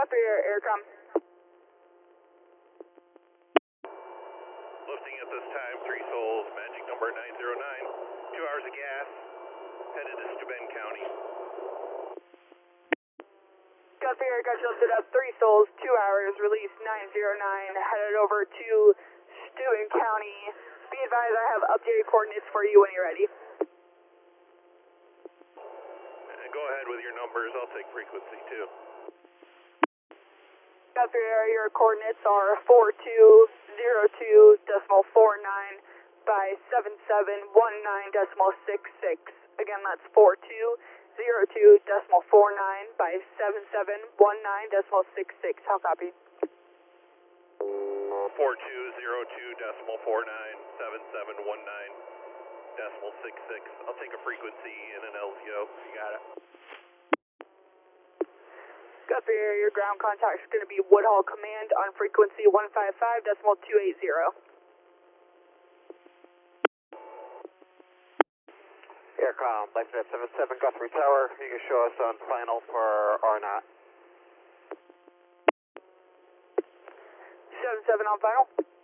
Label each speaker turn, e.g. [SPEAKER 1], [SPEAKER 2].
[SPEAKER 1] Copy Aircom.
[SPEAKER 2] Lifting at this time, 3 souls, magic number 909. 2 hours of gas, headed to Steuben County.
[SPEAKER 1] Copy Air, got you lifted up 3 souls, 2 hours, release 909, headed over to Steuben County. Be advised I have updated coordinates for you when you're ready.
[SPEAKER 2] Go ahead with your numbers, I'll take frequency too.
[SPEAKER 1] Copy Air, your coordinates are 4202.49 by 7719.66. Again, that's 4202.49 by 7719.66. How copy?
[SPEAKER 2] 4202.49, 7719.66. I'll take a frequency and an LZO. You got it.
[SPEAKER 1] Copy Air, your ground contact is going to be Woodhall Command on frequency 155.280.
[SPEAKER 3] Aircom, Lightnet 77, Guthrie Tower. You can show us on final for R0.
[SPEAKER 1] 77 on final.